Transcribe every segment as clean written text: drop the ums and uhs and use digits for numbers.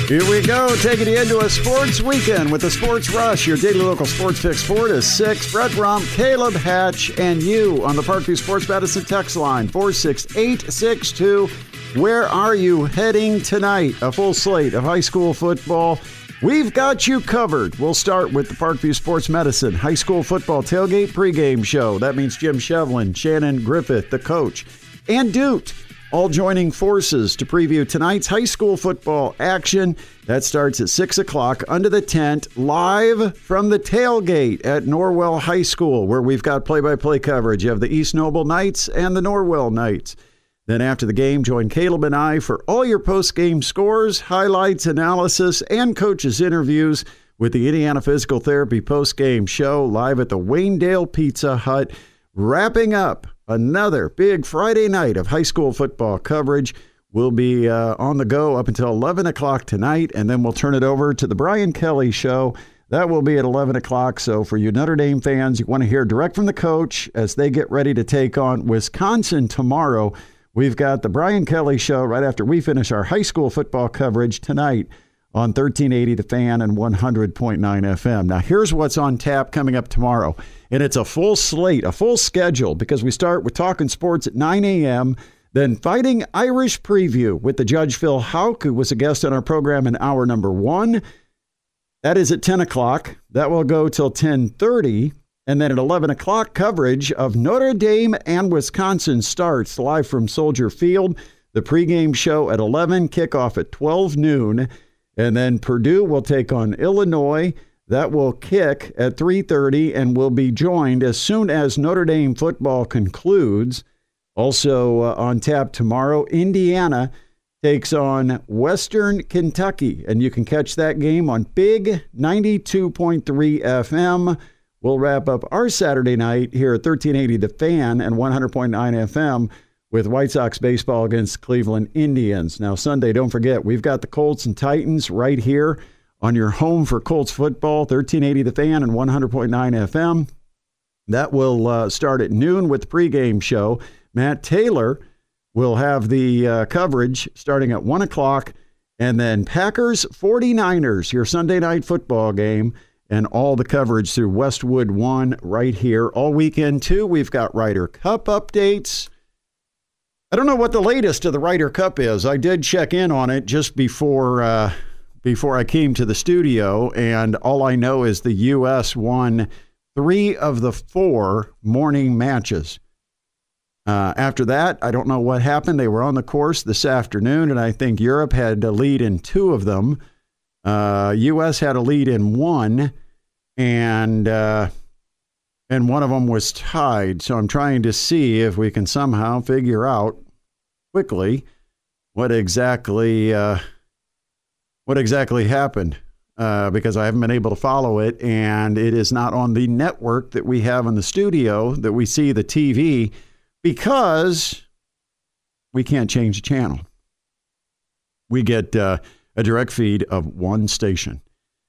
Here we go, taking you into a sports weekend with the Sports Rush, your daily local sports fix 4 to 6. Brett Rump, Caleb Hatch, and you on the Parkview Sports Medicine text line, 46862. Where are you heading tonight? A full slate of high school football. We've got you covered. We'll start with the Parkview Sports Medicine high school football tailgate pregame show. That means Jim Shevlin, Shannon Griffith, the coach, and Doot, all joining forces to preview tonight's high school football action. That starts at 6 o'clock under the tent, live from the tailgate at Norwell High School, where we've got play-by-play coverage of the East Noble Knights and the Norwell Knights. Then after the game, join Caleb and I for all your post-game scores, highlights, analysis, and coaches' interviews with the Indiana Physical Therapy post-game show live at the Waynedale Pizza Hut, wrapping up another big Friday night of high school football coverage. We'll be on the go up until 11 o'clock tonight, and then we'll turn it over to the Brian Kelly Show. That will be at 11 o'clock. So for you Notre Dame fans, you want to hear direct from the coach as they get ready to take on Wisconsin tomorrow. We've got the Brian Kelly Show right after we finish our high school football coverage tonight on 1380 The Fan and 100.9 FM. Now, here's what's on tap coming up tomorrow. And it's a full slate, a full schedule, because we start with Talking Sports at 9 a.m., then Fighting Irish Preview with the Judge Phil Houck, who was a guest on our program in hour number 1. That is at 10 o'clock. That will go till 10:30. And then at 11 o'clock, coverage of Notre Dame and Wisconsin starts live from Soldier Field. The pregame show at 11, kickoff at 12 noon. And then Purdue will take on Illinois. That will kick at 3:30 and will be joined as soon as Notre Dame football concludes. Also on tap tomorrow, Indiana takes on Western Kentucky. And you can catch that game on Big 92.3 FM. We'll wrap up our Saturday night here at 1380 The Fan and 100.9 FM with White Sox baseball against Cleveland Indians. Now, Sunday, don't forget, we've got the Colts and Titans right here on your home for Colts football, 1380 The Fan and 100.9 FM. That will start at noon with the pregame show. Matt Taylor will have the coverage starting at 1 o'clock. And then Packers 49ers, your Sunday night football game, and all the coverage through Westwood One right here. All weekend, too, we've got Ryder Cup updates. I don't know what the latest of the Ryder Cup is. I did check in on it just before I came to the studio, and all I know is the U.S. won 3 of the 4 morning matches. After that, I don't know what happened. They were on the course this afternoon, and I think Europe had a lead in 2 of them. U.S. had a lead in 1, and one of them was tied. So I'm trying to see if we can somehow figure out quickly what exactly happened, because I haven't been able to follow it, and it is not on the network that we have in the studio that we see the TV, because we can't change the channel. We get a direct feed of one station.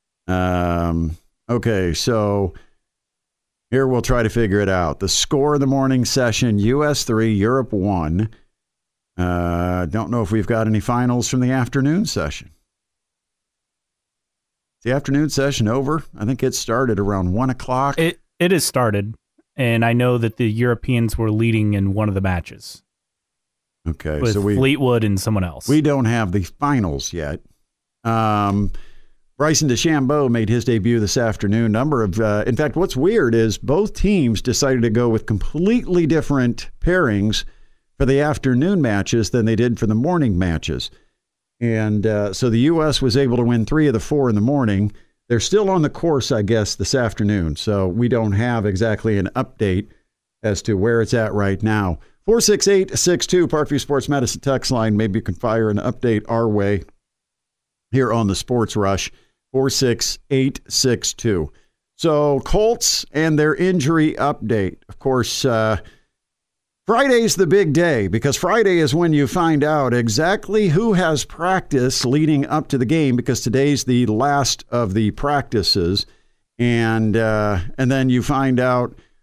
Okay, so here we'll try to figure it out. The score of the morning session, US 3, Europe 1. Don't know if we've got any finals from the afternoon session. Is the afternoon session over? I think it started around 1 o'clock. It has started, and I know that the Europeans were leading in one of the matches. Okay, with Fleetwood and someone else. We don't have the finals yet. Bryson DeChambeau made his debut this afternoon. In fact, what's weird is both teams decided to go with completely different pairings for the afternoon matches than they did for the morning matches. And so the U.S. was able to win 3 of the 4 in the morning. They're still on the course, I guess, this afternoon. So we don't have exactly an update as to where it's at right now. 46862, Parkview Sports Medicine text line. Maybe you can fire an update our way here on the Sports Rush, 46862. So Colts and their injury update. Of course, Friday's the big day, because Friday is when you find out exactly who has practice leading up to the game, because today's the last of the practices. And then you find out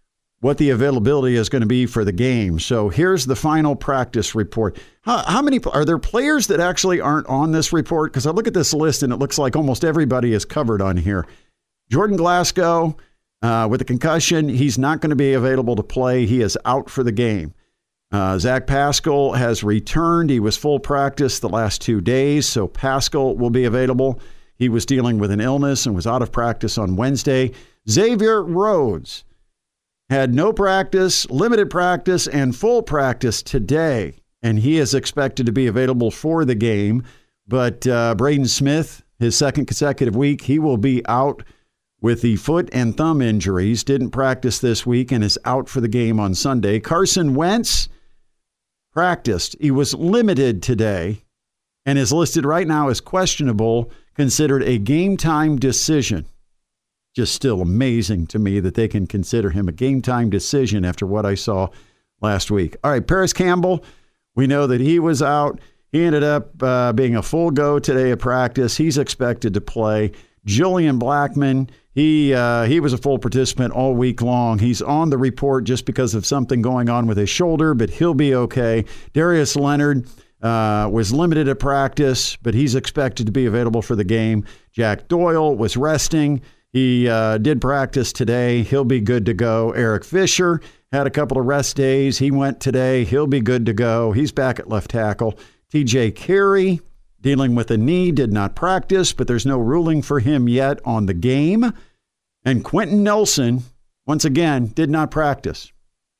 what the availability is going to be for the game. So here's the final practice report. How many are there players that actually aren't on this report? Because I look at this list and it looks like almost everybody is covered on here. Jordan Glasgow with a concussion, he's not going to be available to play. He is out for the game. Zach Pascal has returned. He was full practice the last 2 days, so Pascal will be available. He was dealing with an illness and was out of practice on Wednesday. Xavier Rhodes had no practice, limited practice, and full practice today, and he is expected to be available for the game. But Braden Smith, his second consecutive week, he will be out with the foot and thumb injuries. Didn't practice this week and is out for the game on Sunday. Carson Wentz practiced. He was limited today and is listed right now as questionable, considered a game-time decision. Just still amazing to me that they can consider him a game-time decision after what I saw last week. All right, Paris Campbell, we know that he was out. He ended up being a full go today at practice. He's expected to play. Julian Blackman, he was a full participant all week long. He's on the report just because of something going on with his shoulder, but he'll be okay. Darius Leonard was limited at practice, but he's expected to be available for the game. Jack Doyle was resting. He did practice today. He'll be good to go. Eric Fisher had a couple of rest days. He went today. He'll be good to go. He's back at left tackle. TJ Carey, dealing with a knee, did not practice, but there's no ruling for him yet on the game. And Quentin Nelson, once again, did not practice.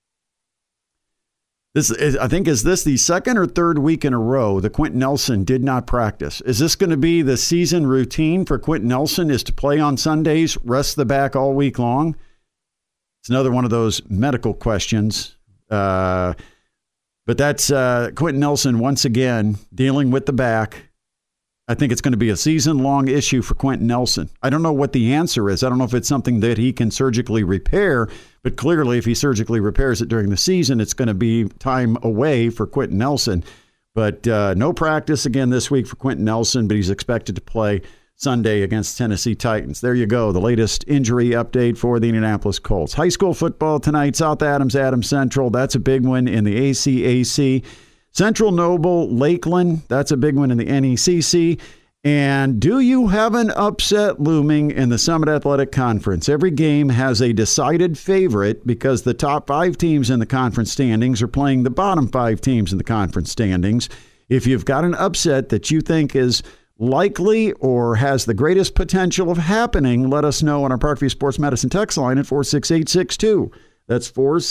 This is, I think, is this the second or third week in a row that Quentin Nelson did not practice? Is this going to be the season routine for Quentin Nelson, is to play on Sundays, rest the back all week long? It's another one of those medical questions. But that's Quentin Nelson, once again, dealing with the back. I think it's going to be a season-long issue for Quentin Nelson. I don't know what the answer is. I don't know if it's something that he can surgically repair, but clearly if he surgically repairs it during the season, it's going to be time away for Quentin Nelson. But no practice again this week for Quentin Nelson, but he's expected to play Sunday against Tennessee Titans. There you go, the latest injury update for the Indianapolis Colts. High school football tonight, South Adams, Adams Central. That's a big one in the ACAC. Central Noble, Lakeland, that's a big one in the NECC. And do you have an upset looming in the Summit Athletic Conference? Every game has a decided favorite because the top 5 teams in the conference standings are playing the bottom 5 teams in the conference standings. If you've got an upset that you think is likely or has the greatest potential of happening, let us know on our Parkview Sports Medicine text line at 46862. That's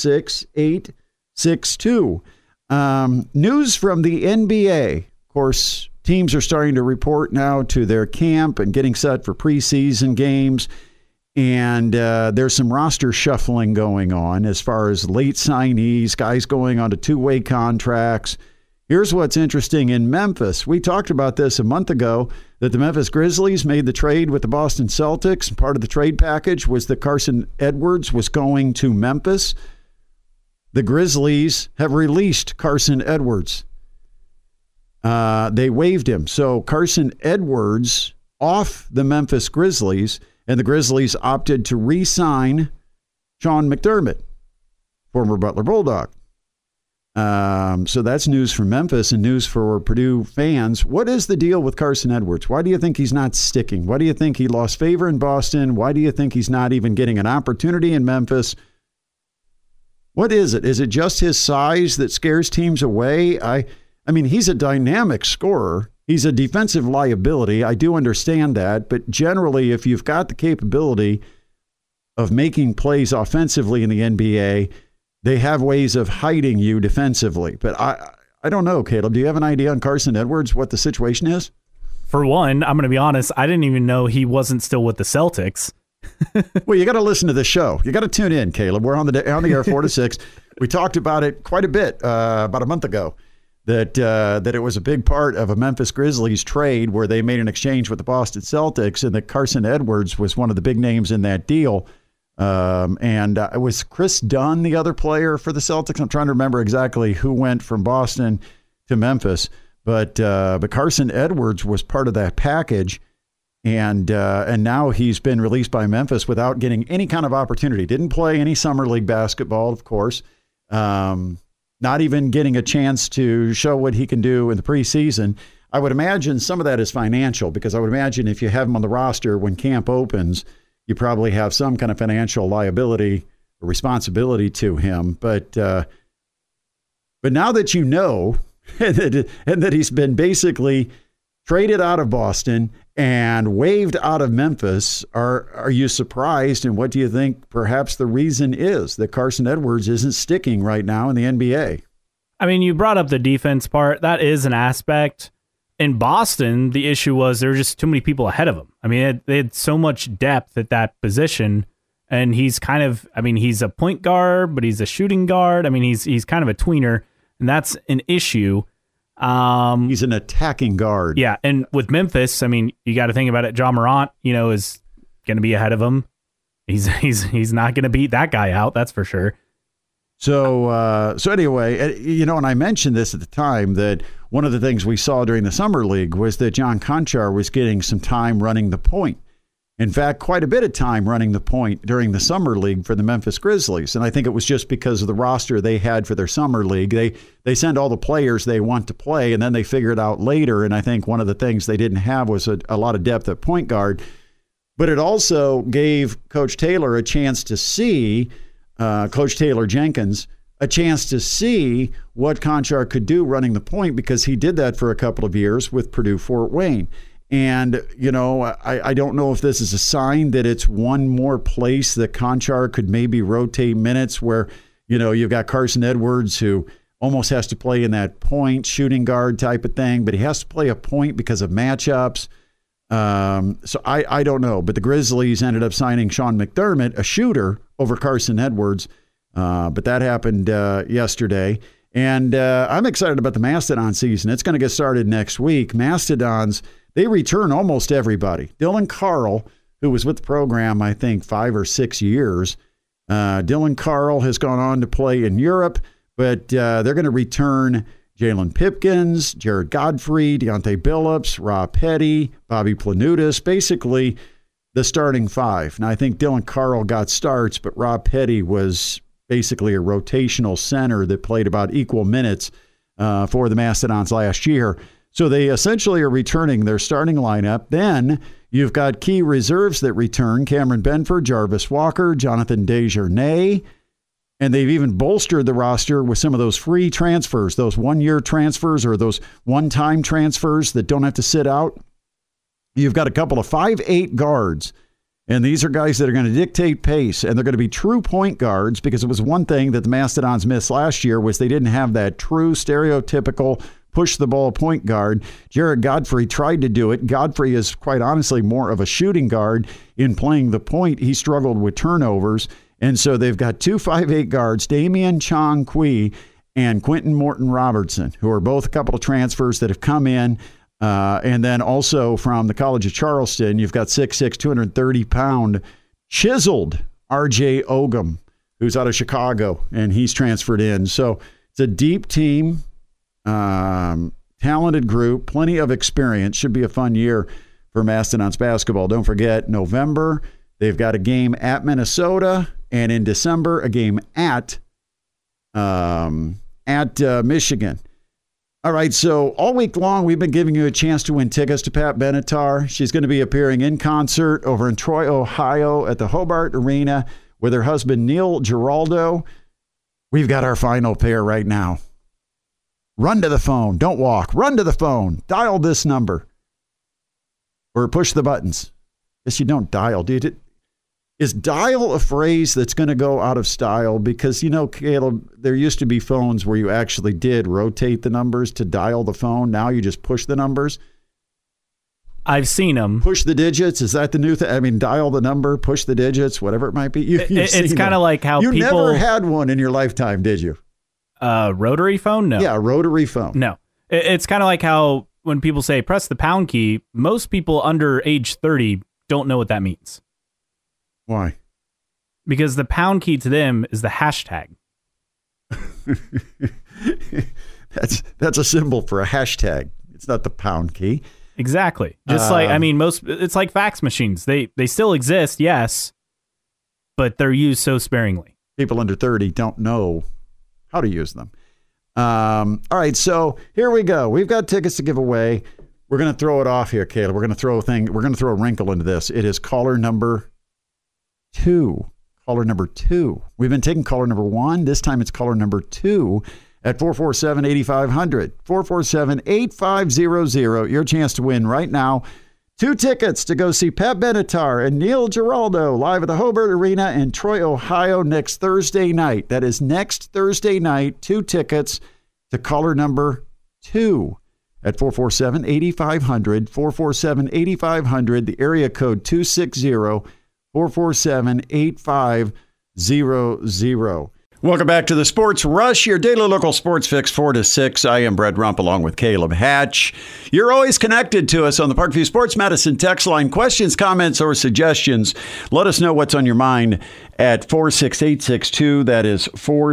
46862. News from the NBA. Of course, teams are starting to report now to their camp and getting set for preseason games. And there's some roster shuffling going on as far as late signees, guys going on to 2-way contracts. Here's what's interesting in Memphis. We talked about this a month ago, that the Memphis Grizzlies made the trade with the Boston Celtics. Part of the trade package was that Carson Edwards was going to Memphis. The Grizzlies have released Carson Edwards. They waived him. So Carson Edwards off the Memphis Grizzlies, and the Grizzlies opted to re-sign Sean McDermott, former Butler Bulldog. So that's news from Memphis and news for Purdue fans. What is the deal with Carson Edwards? Why do you think he's not sticking? Why do you think he lost favor in Boston? Why do you think he's not even getting an opportunity in Memphis? What is it? Is it just his size that scares teams away? I mean, he's a dynamic scorer. He's a defensive liability. I do understand that. But generally, if you've got the capability of making plays offensively in the NBA, they have ways of hiding you defensively. But I don't know, Caleb. Do you have an idea on Carson Edwards, what the situation is? For one, I'm going to be honest, I didn't even know he wasn't still with the Celtics. Well, you got to listen to the show. You got to tune in, Caleb. We're on the air 4 to 6. We talked about it quite a bit about a month ago, that it was a big part of a Memphis Grizzlies trade where they made an exchange with the Boston Celtics, and that Carson Edwards was one of the big names in that deal. And it was Chris Dunn, the other player for the Celtics. I'm trying to remember exactly who went from Boston to Memphis, but Carson Edwards was part of that package. And now he's been released by Memphis without getting any kind of opportunity. Didn't play any summer league basketball, of course. Not even getting a chance to show what he can do in the preseason. I would imagine some of that is financial, because I would imagine if you have him on the roster when camp opens, you probably have some kind of financial liability or responsibility to him. But now that you know and that he's been basically traded out of Boston and waived out of Memphis, are you surprised? And what do you think perhaps the reason is that Carson Edwards isn't sticking right now in the NBA? I mean, you brought up the defense part. That is an aspect. In Boston, the issue was there were just too many people ahead of him. I mean, they had so much depth at that position, and he's kind of, I mean, he's a point guard, but he's a shooting guard. I mean, he's kind of a tweener, and that's an issue. He's an attacking guard. Yeah, and with Memphis, I mean, you got to think about it. Ja Morant, is going to be ahead of him. He's not going to beat that guy out, that's for sure. So anyway, and I mentioned this at the time, that one of the things we saw during the Summer League was that John Konchar was getting some time running the point. In fact, quite a bit of time running the point during the Summer League for the Memphis Grizzlies. And I think it was just because of the roster they had for their Summer League. They send all the players they want to play, and then they figure it out later. And I think one of the things they didn't have was a lot of depth at point guard. But it also gave Coach Taylor a chance to see, Coach Taylor Jenkins, a chance to see what Konchar could do running the point, because he did that for a couple of years with Purdue Fort Wayne. And, I don't know if this is a sign that it's one more place that Konchar could maybe rotate minutes where, you've got Carson Edwards, who almost has to play in that point shooting guard type of thing, but he has to play a point because of matchups. So I don't know. But the Grizzlies ended up signing Sean McDermott, a shooter, over Carson Edwards. But that happened yesterday. And I'm excited about the Mastodon season. It's going to get started next week. Mastodons, they return almost everybody. Dylan Carl, who was with the program, I think, 5 or 6 years. Dylan Carl has gone on to play in Europe, but they're going to return Jalen Pipkins, Jared Godfrey, Deontay Billups, Rob Petty, Bobby Planutis, basically the starting five. Now, I think Dylan Carl got starts, but Rob Petty was basically a rotational center that played about equal minutes for the Mastodons last year. So they essentially are returning their starting lineup. Then you've got key reserves that return: Cameron Benford, Jarvis Walker, Jonathan Desjardins. And they've even bolstered the roster with some of those free transfers, those one-year transfers or those one-time transfers that don't have to sit out. You've got a couple of 5'8" guards, and these are guys that are going to dictate pace, and they're going to be true point guards, because it was one thing that the Mastodons missed last year was they didn't have that true stereotypical push-the-ball point guard. Jared Godfrey tried to do it. Godfrey is, quite honestly, more of a shooting guard. In playing the point, he struggled with turnovers. And so they've got two 5'8" guards, Damian Chong Kui and Quentin Morton Robertson, who are both a couple of transfers that have come in. And then also from the College of Charleston, you've got 6'6", 230-pound chiseled R.J. Ogum, who's out of Chicago, and he's transferred in. So it's a deep team, talented group, plenty of experience. Should be a fun year for Mastodons basketball. Don't forget, November, they've got a game at Minnesota, and in December, a game at Michigan. All right, so all week long, we've been giving you a chance to win tickets to Pat Benatar. She's going to be appearing in concert over in Troy, Ohio at the Hobart Arena with her husband, Neil Giraldo. We've got our final pair right now. Run to the phone. Don't walk. Run to the phone. Dial this number. Or push the buttons. Yes, you don't dial, dude. Is dial a phrase that's going to go out of style? Because, Caleb, there used to be phones where you actually did rotate the numbers to dial the phone. Now you just push the numbers. I've seen them. Push the digits. Is that the new thing? I mean, dial the number, push the digits, whatever it might be. It's kind of like how you people... never had one in your lifetime, did you? Rotary phone? No. Yeah, rotary phone. No. It's kind of like how when people say press the pound key, most people under age 30 don't know what that means. Why? Because the pound key to them is the hashtag. That's a symbol for a hashtag. It's not the pound key. Exactly. Just it's like fax machines. They still exist, yes, but they're used so sparingly. People under 30 don't know how to use them. All right, so here we go. We've got tickets to give away. We're going to throw it off here, Caleb. We're going to throw a wrinkle into this. It is caller number 2. Caller number 2. We've been taking caller number 1. This time it's caller number 2 at 447-8500. 447-8500. Your chance to win right now. 2 tickets to go see Pat Benatar and Neil Giraldo live at the Hobart Arena in Troy, Ohio next Thursday night. That is next Thursday night. 2 tickets to caller number 2 at 447-8500. 447-8500. The area code 260-447-8500. Welcome back to the Sports Rush, your daily local sports fix 4 to 6. I am Brett Rump along with Caleb Hatch. You're always connected to us on the Parkview Sports Medicine text line. Questions, comments, or suggestions, let us know what's on your mind at 46862. That is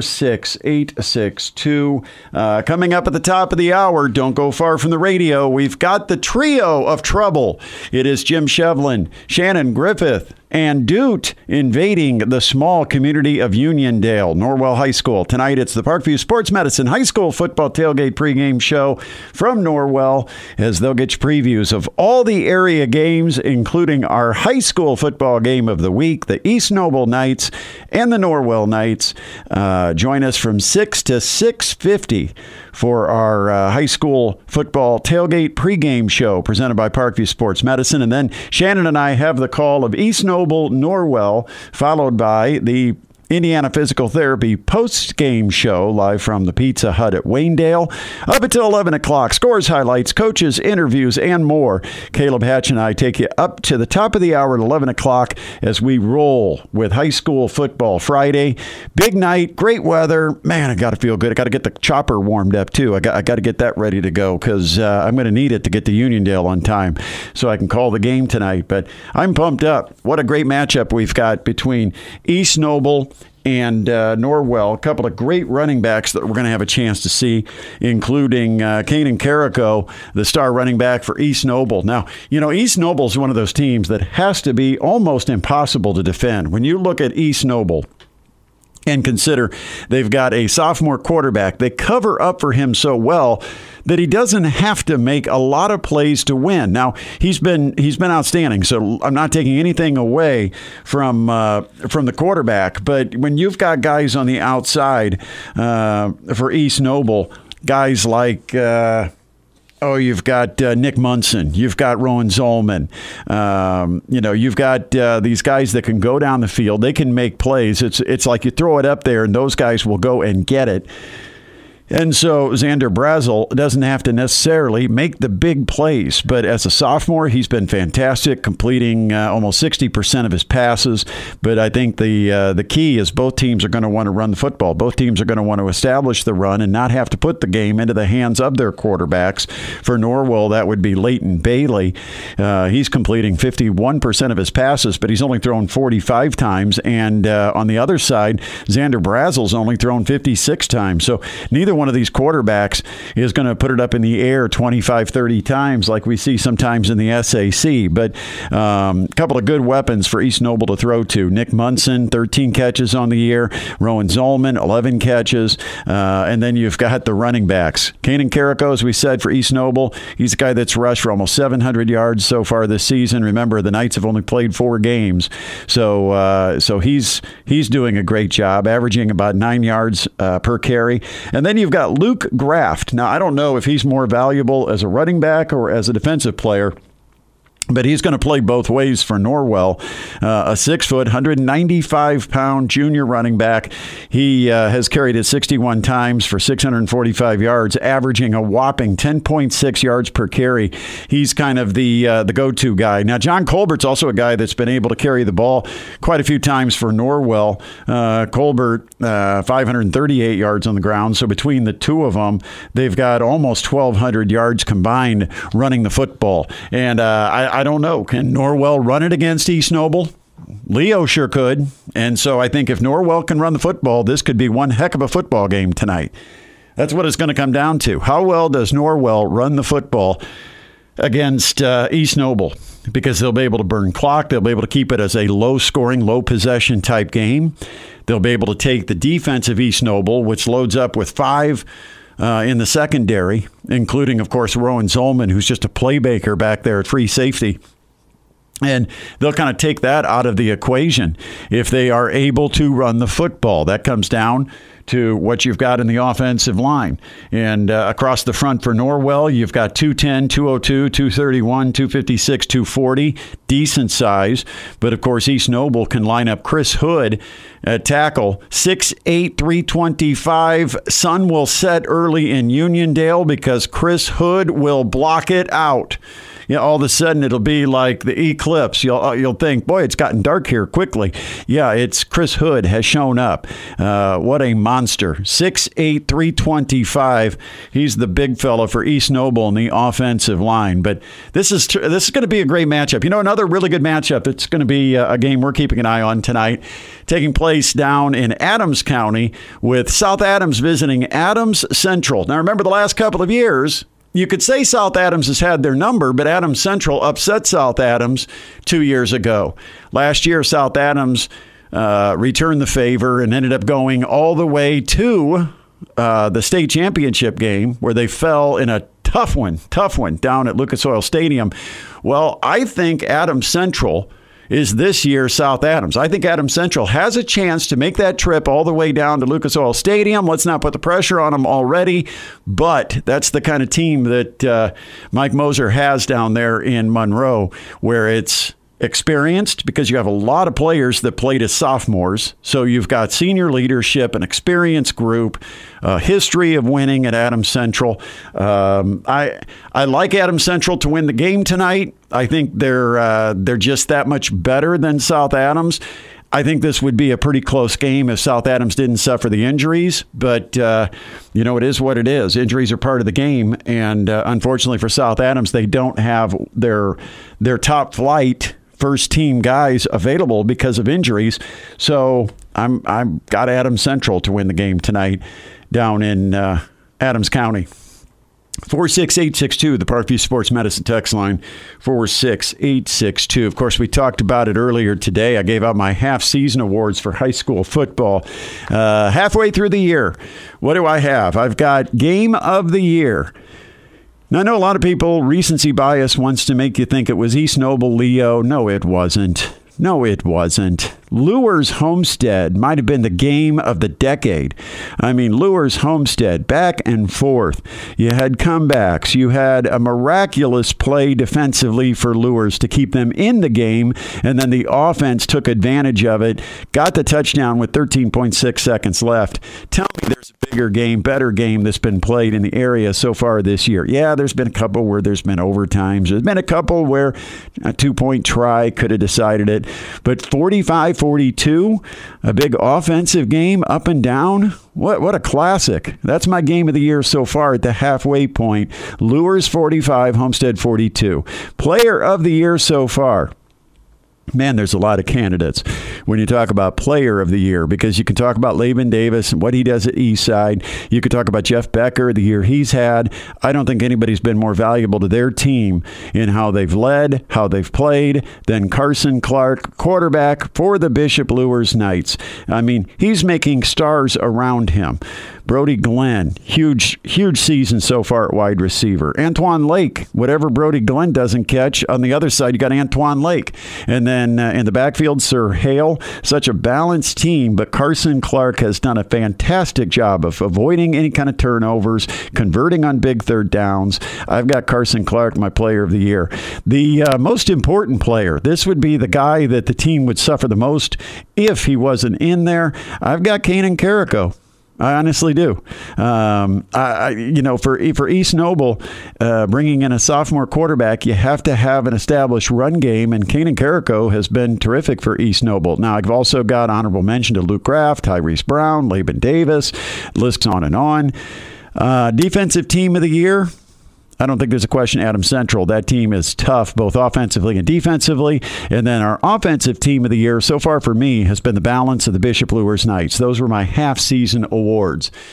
46862. Coming up at the top of the hour, don't go far from the radio, we've got the trio of trouble. It is Jim Shevlin, Shannon Griffith, and Doot invading the small community of Uniondale, Norwell High School. Tonight, it's the Parkview Sports Medicine High School football tailgate pregame show from Norwell, as they'll get you previews of all the area games, including our high school football game of the week, the East Noble Knights and the Norwell Knights. Join us from 6 to 6:50 for our high school football tailgate pregame show presented by Parkview Sports Medicine. And then Shannon and I have the call of East Noble Norwell, followed by the Indiana Physical Therapy post-game show live from the Pizza Hut at Waynedale. Up until 11 o'clock, scores, highlights, coaches, interviews, and more. Caleb Hatch and I take you up to the top of the hour at 11 o'clock as we roll with high school football Friday. Big night, great weather. Man, I got to feel good. I got to get the chopper warmed up, too. I got to get that ready to go because I'm going to need it to get to Uniondale on time so I can call the game tonight. But I'm pumped up. What a great matchup we've got between East Noble and Norwell. A couple of great running backs that we're going to have a chance to see, including Kanan Carrico, the star running back for East Noble. Now, you know, East Noble is one of those teams that has to be almost impossible to defend. When you look at East Noble and consider they've got a sophomore quarterback, they cover up for him so well that he doesn't have to make a lot of plays to win. Now, he's been outstanding, so I'm not taking anything away from the quarterback. But when you've got guys on the outside for East Noble, guys like you've got Nick Munson. You've got Rowan Zolman. You've got these guys that can go down the field. They can make plays. It's like you throw it up there, and those guys will go and get it. And so Xander Brazel doesn't have to necessarily make the big plays, but as a sophomore, he's been fantastic, completing almost 60% of his passes. But I think the key is both teams are going to want to run the football. Both teams are going to want to establish the run and not have to put the game into the hands of their quarterbacks. For Norwell, that would be Leighton Bailey. He's completing 51% of his passes, but he's only thrown 45 times. And on the other side, Xander Brazel's only thrown 56 times. So neither one of these quarterbacks is going to put it up in the air 25, 30 times like we see sometimes in the SAC. But a couple of good weapons for East Noble to throw to. Nick Munson, 13 catches on the year. Rowan Zolman, 11 catches. And then you've got the running backs. Kanan Carrico, as we said, for East Noble, he's a guy that's rushed for almost 700 yards so far this season. Remember, the Knights have only played 4 games. So he's doing a great job, averaging about 9 yards per carry. And then you've got Luke Graft. Now, I don't know if he's more valuable as a running back or as a defensive player, but he's going to play both ways for Norwell. A 6-foot, 195-pound junior running back. He has carried it 61 times for 645 yards, averaging a whopping 10.6 yards per carry. He's kind of the go-to guy. Now, John Colbert's also a guy that's been able to carry the ball quite a few times for Norwell. Colbert, 538 yards on the ground. So between the two of them, they've got almost 1,200 yards combined running the football. And I don't know. Can Norwell run it against East Noble? Leo sure could. And so I think if Norwell can run the football, this could be one heck of a football game tonight. That's what it's going to come down to. How well does Norwell run the football against East Noble, because they'll be able to burn clock. They'll be able to keep it as a low-scoring, low-possession type game. They'll be able to take the defense of East Noble, which loads up with 5 in the secondary, including, of course, Rowan Zolman, who's just a playmaker back there at free safety. And they'll kind of take that out of the equation if they are able to run the football. That comes down to what you've got in the offensive line. And across the front for Norwell, you've got 210, 202, 231, 256, 240. Decent size. But, of course, East Noble can line up Chris Hood at tackle. 6'8", 325. Sun will set early in Uniondale because Chris Hood will block it out. You know, all of a sudden it'll be like the eclipse. You'll think, boy, it's gotten dark here quickly. Yeah, it's Chris Hood has shown up. What a monster. 6'8", 325. He's the big fella for East Noble in the offensive line. But this is going to be a great matchup. You know, another really good matchup that's going to be a game we're keeping an eye on tonight, taking place down in Adams County with South Adams visiting Adams Central. Now, remember the last couple of years, you could say South Adams has had their number, but Adams Central upset South Adams 2 years ago. Last year, South Adams returned the favor and ended up going all the way to the state championship game, where they fell in a tough one down at Lucas Oil Stadium. Well, I think Adams Central is this year South Adams. I think Adams Central has a chance to make that trip all the way down to Lucas Oil Stadium. Let's not put the pressure on them already, but that's the kind of team that Mike Moser has down there in Monroe, where it's experienced because you have a lot of players that played as sophomores. So you've got senior leadership, an experienced group, a history of winning at Adams Central. I like Adams Central to win the game tonight. I think they're just that much better than South Adams. I think this would be a pretty close game if South Adams didn't suffer the injuries. But, it is what it is. Injuries are part of the game. And unfortunately for South Adams, they don't have their top flight first team guys available because of injuries. So I'm got Adams Central to win the game tonight down in Adams County. 46862, the Parkview Sports Medicine text line, 46862. Of course, we talked about it earlier today. I gave out my half-season awards for high school football. Halfway through the year, what do I have? I've got Game of the Year. Now, I know a lot of people, recency bias wants to make you think it was East Noble Leo. No, it wasn't. Lures Homestead might have been the game of the decade. I mean, Lures Homestead, back and forth. You had comebacks. You had a miraculous play defensively for Lures to keep them in the game, and then the offense took advantage of it, got the touchdown with 13.6 seconds left. Tell me there's a bigger game, better game that's been played in the area so far this year. Yeah, there's been a couple where there's been overtimes. There's been a couple where a 2-point try could have decided it. But 45-42, a big offensive game up and down. What a classic. That's my game of the year so far at the halfway point. Lures 45, Homestead 42. Player of the year so far. Man, there's a lot of candidates when you talk about player of the year, because you can talk about Laban Davis and what he does at Eastside. You could talk about Jeff Becker, the year he's had. I don't think anybody's been more valuable to their team in how they've led, how they've played, than Carson Clark, quarterback for the Bishop Lures Knights. I mean, he's making stars around him. Brody Glenn, huge season so far at wide receiver. Antoine Lake, whatever Brody Glenn doesn't catch, on the other side, you got Antoine Lake. And then in the backfield, Sir Hale, such a balanced team, but Carson Clark has done a fantastic job of avoiding any kind of turnovers, converting on big third downs. I've got Carson Clark, my player of the year. The most important player, this would be the guy that the team would suffer the most if he wasn't in there. I've got Kanan Carrico. I honestly do. For East Noble, bringing in a sophomore quarterback, you have to have an established run game, and Kanan Carrico has been terrific for East Noble. Now, I've also got honorable mention to Luke Graff, Tyrese Brown, Laban Davis, lists on and on. Defensive team of the year, I don't think there's a question. Adams Central. That team is tough, both offensively and defensively. And then our offensive team of the year, so far for me, has been the balance of the Bishop Lures Knights. Those were my half-season awards.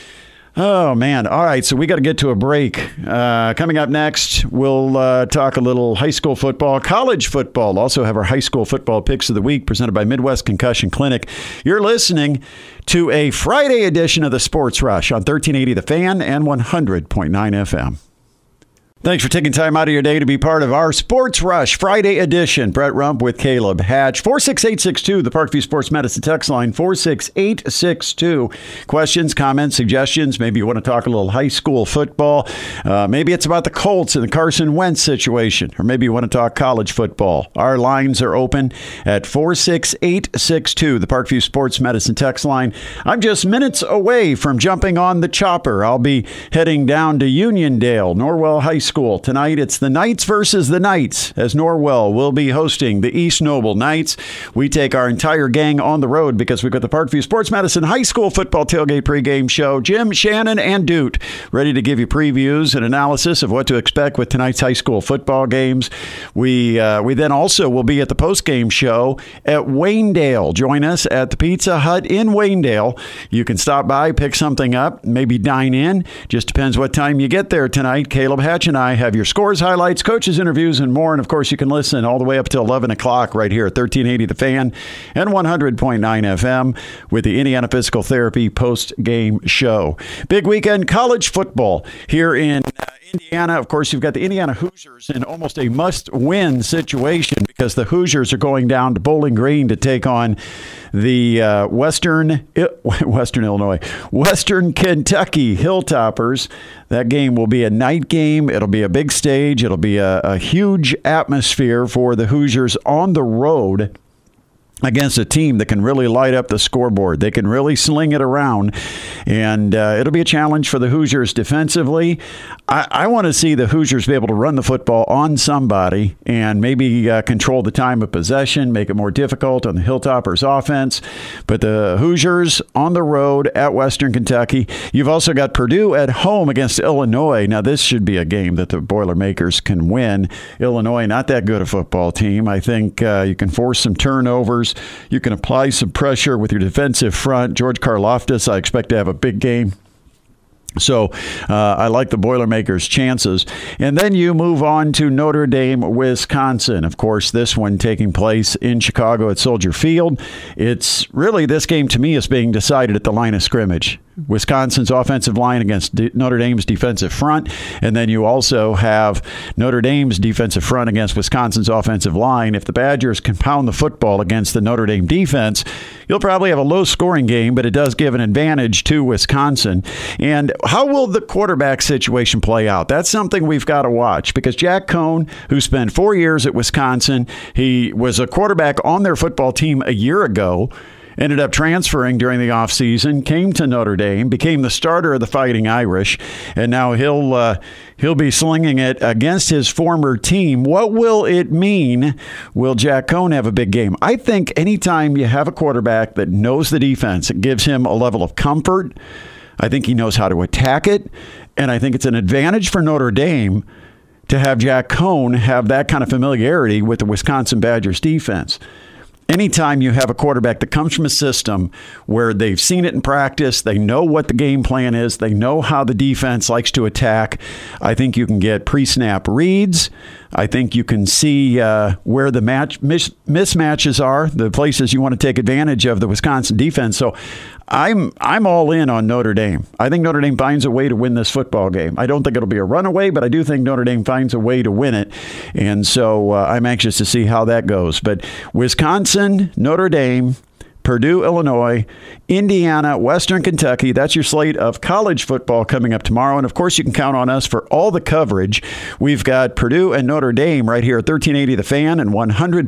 Oh, man. All right, so we got to get to a break. Coming up next, we'll talk a little high school football, college football. Also have our high school football picks of the week presented by Midwest Concussion Clinic. You're listening to a Friday edition of the Sports Rush on 1380 The Fan and 100.9 FM. Thanks for taking time out of your day to be part of our Sports Rush Friday edition. Brett Rump with Caleb Hatch. 46862, the Parkview Sports Medicine text line, 46862. Questions, comments, suggestions. Maybe you want to talk a little high school football. Maybe it's about the Colts and the Carson Wentz situation. Or maybe you want to talk college football. Our lines are open at 46862, the Parkview Sports Medicine text line. I'm just minutes away from jumping on the chopper. I'll be heading down to Uniondale, Norwell High School. Tonight, it's the Knights versus the Knights, as Norwell will be hosting the East Noble Knights. We take our entire gang on the road because we've got the Parkview Sports Medicine High School Football Tailgate pregame show. Jim, Shannon, and Doot ready to give you previews and analysis of what to expect with tonight's high school football games. We then also will be at the postgame show at Waynedale. Join us at the Pizza Hut in Waynedale. You can stop by, pick something up, maybe dine in. Just depends what time you get there tonight. Caleb Hatch and I have your scores, highlights, coaches, interviews, and more. And, of course, you can listen all the way up till 11 o'clock right here at 1380 The Fan and 100.9 FM with the Indiana Physical Therapy post-game show. Big weekend college football here in Indiana. Of course, you've got the Indiana Hoosiers in almost a must-win situation because the Hoosiers are going down to Bowling Green to take on the Western Kentucky Hilltoppers. That game will be a night game. It'll be a big stage. It'll be a huge atmosphere for the Hoosiers on the road against a team that can really light up the scoreboard. They can really sling it around, and it'll be a challenge for the Hoosiers defensively. I want to see the Hoosiers be able to run the football on somebody and maybe control the time of possession, make it more difficult on the Hilltoppers offense. But the Hoosiers on the road at Western Kentucky. You've also got Purdue at home against Illinois. Now, this should be a game that the Boilermakers can win. Illinois, not that good a football team. I think you can force some turnovers. You can apply some pressure with your defensive front. George Karlaftis, I expect to have a big game. So I like the Boilermakers' chances. And then you move on to Notre Dame, Wisconsin. Of course, this one taking place in Chicago at Soldier Field. It's really, this game to me is being decided at the line of scrimmage. Wisconsin's offensive line against Notre Dame's defensive front. And then you also have Notre Dame's defensive front against Wisconsin's offensive line. If the Badgers can pound the football against the Notre Dame defense, you'll probably have a low-scoring game, but it does give an advantage to Wisconsin. And how will the quarterback situation play out? That's something we've got to watch because Jack Cohn, who spent 4 years at Wisconsin, he was a quarterback on their football team a year ago, ended up transferring during the offseason, came to Notre Dame, became the starter of the Fighting Irish, and now he'll be slinging it against his former team. What will it mean? Will Jack Cohn have a big game? I think anytime you have a quarterback that knows the defense, it gives him a level of comfort. I think he knows how to attack it, and I think it's an advantage for Notre Dame to have Jack Cohn have that kind of familiarity with the Wisconsin Badgers defense. Anytime you have a quarterback that comes from a system where they've seen it in practice, they know what the game plan is, they know how the defense likes to attack, I think you can get pre-snap reads. I think you can see where the mismatches are, the places you want to take advantage of the Wisconsin defense. So I'm all in on Notre Dame. I think Notre Dame finds a way to win this football game. I don't think it'll be a runaway, but I do think Notre Dame finds a way to win it. And so I'm anxious to see how that goes. But Wisconsin, Notre Dame, Purdue, Illinois, Indiana, Western Kentucky. That's your slate of college football coming up tomorrow. And, of course, you can count on us for all the coverage. We've got Purdue and Notre Dame right here at 1380 The Fan and 100.9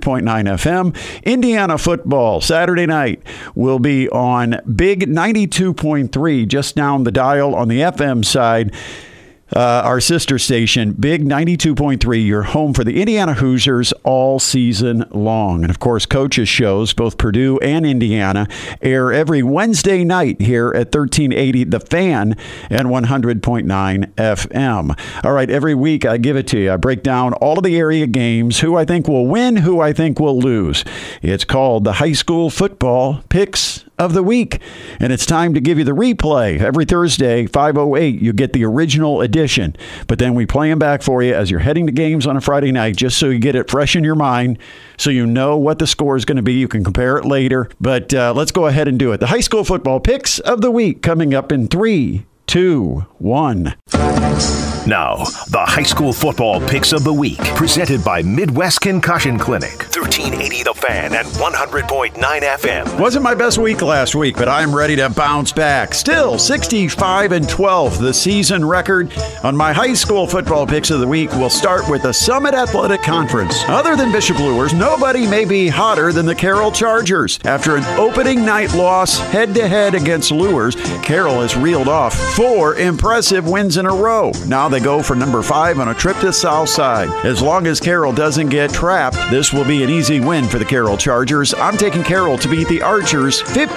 FM. Indiana football Saturday night will be on Big 92.3, just down the dial on the FM side. Our sister station, Big 92.3, your home for the Indiana Hoosiers all season long. And, of course, coaches' shows, both Purdue and Indiana, air every Wednesday night here at 1380 The Fan and 100.9 FM. All right, every week I give it to you. I break down all of the area games, who I think will win, who I think will lose. It's called the High School Football Picks of the Week. And it's time to give you the replay. Every Thursday, 5:08, you get the original edition. But then we play them back for you as you're heading to games on a Friday night, just so you get it fresh in your mind, so you know what the score is going to be. You can compare it later. But let's go ahead and do it. The high school football picks of the week coming up in 3, 2, 1. Now, the high school football picks of the week, presented by Midwest Concussion Clinic, 1380 The Fan and 100.9 FM. Wasn't my best week last week, but I'm ready to bounce back. Still, 65-12, the season record. On my high school football picks of the week, we'll start with the Summit Athletic Conference. Other than Bishop Luers, nobody may be hotter than the Carroll Chargers. After an opening night loss head-to-head against Luers, Carroll has reeled off 4 impressive wins in a row. Now they go for number 5 on a trip to Southside. As long as Carroll doesn't get trapped, this will be an easy win for the Carroll Chargers. I'm taking Carroll to beat the Archers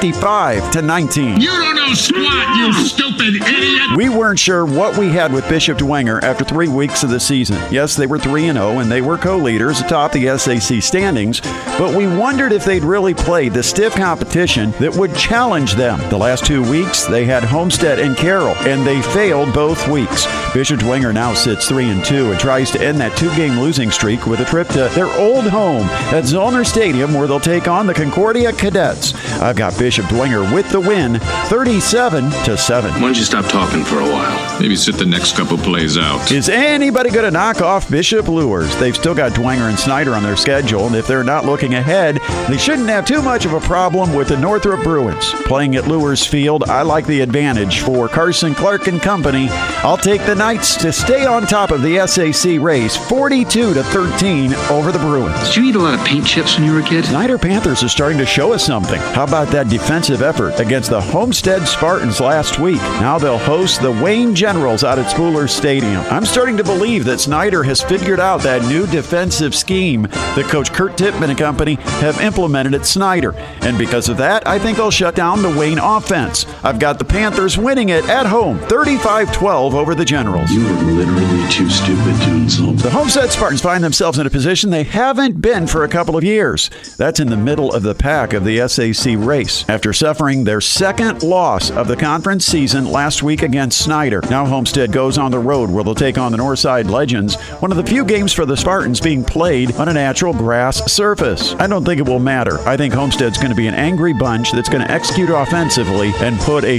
55-19. You don't know squat, you stupid idiot! We weren't sure what we had with Bishop Dwenger after 3 weeks of the season. Yes, they were 3-0 and they were co-leaders atop the SAC standings, but we wondered if they'd really played the stiff competition that would challenge them. The last 2 weeks, they had Homestead and Carroll, and they failed both weeks. Bishop Dwenger now sits 3-2 and tries to end that 2-game losing streak with a trip to their old home at Zollner Stadium, where they'll take on the Concordia Cadets. I've got Bishop Dwenger with the win, 37-7. Why don't you stop talking for a while? Maybe sit the next couple plays out. Is anybody going to knock off Bishop Luers? They've still got Dwenger and Snyder on their schedule, and if they're not looking ahead, they shouldn't have too much of a problem with the Northrop Bruins. Playing at Luers Field, I like the advantage for Carson Clark and company. I'll take the Knights to stay on top of the SAC race, 42-13 over the Bruins. Did you eat a lot of paint chips when you were a kid? Snyder Panthers are starting to show us something. How about that defensive effort against the Homestead Spartans last week? Now they'll host the Wayne Generals out at Spooler Stadium. I'm starting to believe that Snyder has figured out that new defensive scheme that Coach Kurt Tippmann and company have implemented at Snyder. And because of that, I think they'll shut down the Wayne offense. I've got the Panthers winning it at home, 35-12 over the Generals. You were literally too stupid to insult. The Homestead Spartans find themselves in a position they haven't been for a couple of years. That's in the middle of the pack of the SAC race. After suffering their second loss of the conference season last week against Snyder, now Homestead goes on the road where they'll take on the Northside Legends, one of the few games for the Spartans being played on a natural grass surface. I don't think it will matter. I think Homestead's going to be an angry bunch that's going to execute offensively and put a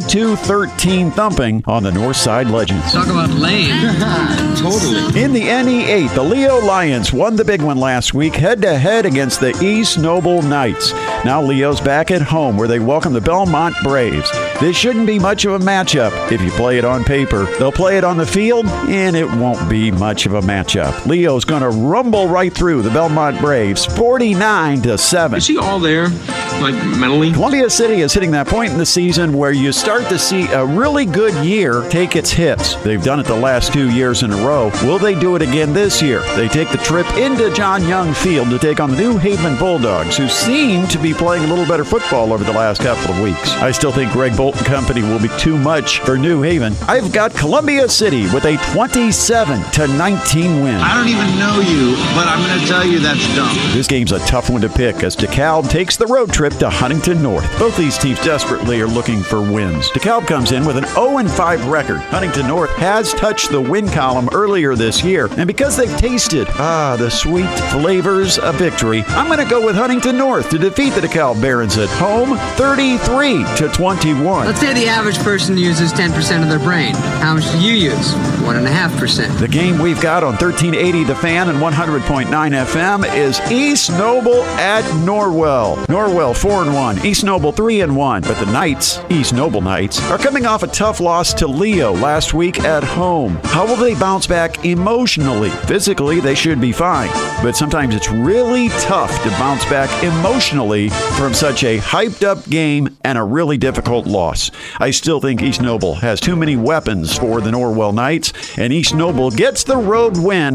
42-13 thumping on the Northside Legends. Talk about lame. Totally. In the NE8, the Leo Lions won the big one last week, head-to-head against the East Noble Knights. Now Leo's back at home where they welcome the Belmont Braves. This shouldn't be much of a matchup if you play it on paper. They'll play it on the field, and it won't be much of a matchup. Leo's going to rumble right through the Belmont Braves, 49-7. Is he all there, like mentally? Columbia City is hitting that point in the season where you start to see a really good year take its hits. They've done it the last 2 years in a row. Will they do it again this year? They take the trip into John Young Field to take on the New Haven Bulldogs, who seem to be playing a little better football over the last couple of weeks. I still think Greg Bolton Company will be too much for New Haven. I've got Columbia City with a 27-19 win. I don't even know you, but I'm going to tell you that's dumb. This game's a tough one to pick as DeKalb takes the road trip to Huntington North. Both these teams desperately are looking for wins. DeKalb comes in with an 0-5 record. Huntington North has touched the win column earlier this year, and because they've tasted the sweet flavors of victory, I'm going to go with Huntington North to defeat the DeKalb Barons at home, 33-21. Let's say the average person uses 10% of their brain. How much do you use? 1.5%. The game we've got on 1380 The Fan and 100.9 FM is East Noble at Norwell. Norwell 4-1, East Noble 3-1. But the Knights, East Noble Knights, are coming off a tough loss to Leo last week at home. How will they bounce back emotionally? Physically, they should be fine. But sometimes it's really tough to bounce back emotionally from such a hyped-up game and a really difficult loss. I still think East Noble has too many weapons for the Norwell Knights. And East Noble gets the road win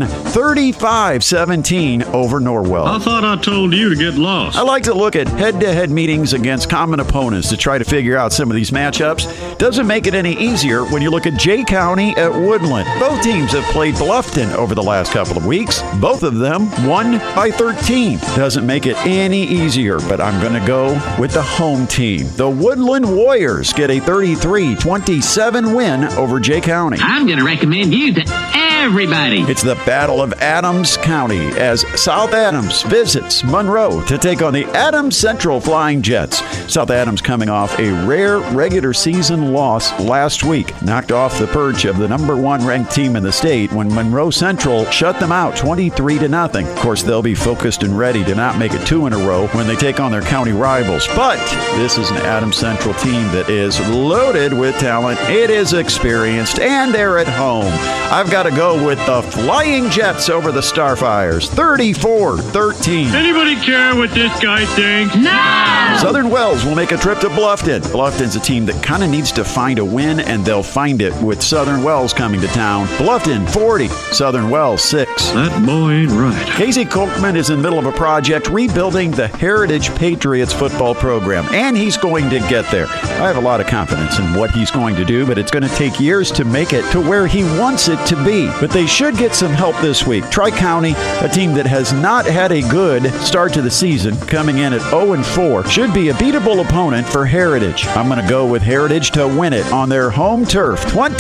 35-17 over Norwell. I thought I told you to get lost. I like to look at head-to-head meetings against common opponents to try to figure out some of these matchups. Doesn't make it any easier when you look at Jay County at Woodland. Both teams have played Bluffton over the last couple of weeks. Both of them won by 13. Doesn't make it any easier, but I'm going to go with the home team. The Woodland Warriors get a 33-27 win over Jay County. I'm going to recommend you to everybody. It's the Battle of Adams County as South Adams visits Monroe to take on the Adams Central Flying Jets. South Adams coming off a rare regular season loss last week, knocked off the perch of the number 1 ranked team in the state when Monroe Central shut them out 23-0. Of course, they'll be focused and ready to not make it 2 in a row when they take on their county rivals. But this is an Adams Central team that is loaded with talent. It is experienced, and they're at home. I've got to go with the Flying Jets over the Starfires, 34-13. Anybody care what this guy thinks? No! Southern Wells will make a trip to Bluffton. Bluffton's a team that kind of needs to find a win, and they'll find it with Southern Wells coming to town. Bluffton 40, Southern Wells 6. That boy ain't right. Casey Kolkman is in the middle of a project rebuilding the Heritage Patriots football program, and he's going to get there. I have a lot of confidence in what he's going to do, but it's going to take years to make it to where he wants it to be. But they should get some help this week. Tri-County, a team that has not had a good start to the season, coming in at 0-4, should be a beatable opponent for Heritage. I'm going to go with Heritage to win it on their home turf,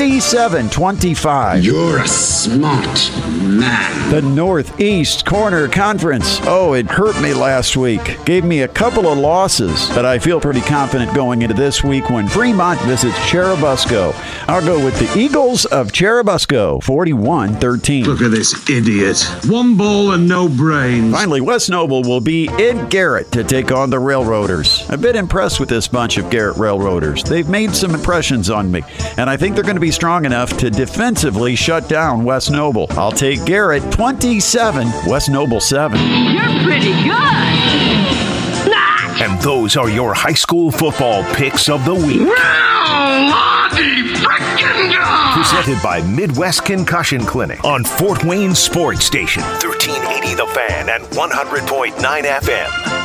27-25. You're a smart man. The Northeast Corner Conference. Oh, it hurt me last week. Gave me a couple of losses, but I feel pretty confident going into this week when Fremont visits Churubusco. I'll go with the Eagles of Churubusco, 41-13. Look at this idiot. One ball and no brains. Finally, West Noble will be in Garrett to take on the Railroaders. I've been impressed with this bunch of Garrett Railroaders. They've made some impressions on me, and I think they're going to be strong enough to defensively shut down West Noble. I'll take Garrett 27, West Noble 7. You're pretty good. And those are your high school football picks of the week. Well, Lottie frickin' God! Presented by Midwest Concussion Clinic on Fort Wayne Sports Station, 1380 The Fan and 100.9 FM.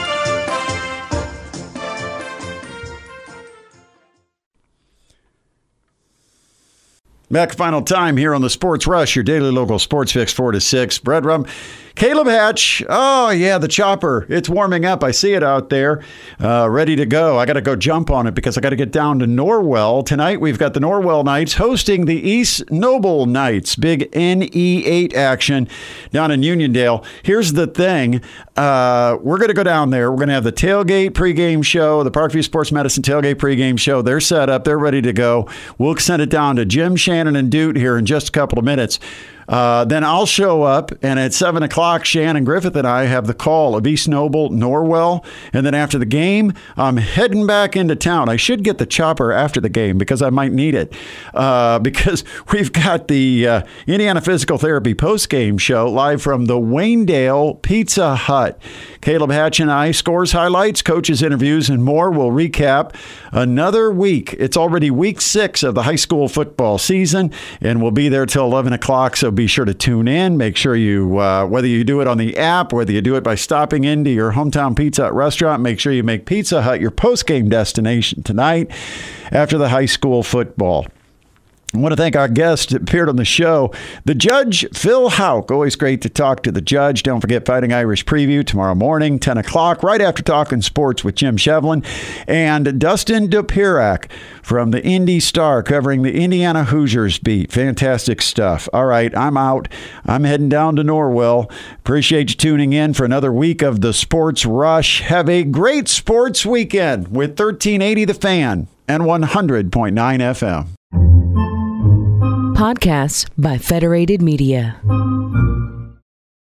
Back final time here on the Sports Rush, your daily local sports fix 4 to 6. Bread Rum, Caleb Hatch. Oh, yeah, the chopper. It's warming up. I see it out there, ready to go. I got to go jump on it because I got to get down to Norwell. Tonight, we've got the Norwell Knights hosting the East Noble Knights. Big NE8 action down in Uniondale. Here's the thing. We're going to go down there. We're going to have the tailgate pregame show, the Parkview Sports Medicine tailgate pregame show. They're set up. They're ready to go. We'll send it down to Jim, Shannon, and Dude here in just a couple of minutes. Then I'll show up, and at 7 o'clock, Shannon Griffith and I have the call of East Noble, Norwell. And then after the game, I'm heading back into town. I should get the chopper after the game because I might need it because we've got the Indiana Physical Therapy postgame show live from the Waynedale Pizza Hut. Caleb Hatch and I, scores, highlights, coaches' interviews, and more. We'll recap another week. It's already week 6 of the high school football season, and we'll be there till 11 o'clock, so be sure to tune in. Make sure you, whether you do it on the app, whether you do it by stopping into your hometown Pizza Hut restaurant, make sure you make Pizza Hut your post-game destination tonight after the high school football. I want to thank our guest that appeared on the show, the Judge, Phil Houck. Always great to talk to the Judge. Don't forget Fighting Irish Preview tomorrow morning, 10 o'clock, right after Talking Sports with Jim Shevlin. And Dustin Dopirak from the Indy Star covering the Indiana Hoosiers beat. Fantastic stuff. All right, I'm out. I'm heading down to Norwell. Appreciate you tuning in for another week of the Sports Rush. Have a great sports weekend with 1380 The Fan and 100.9 FM. Podcasts by Federated Media.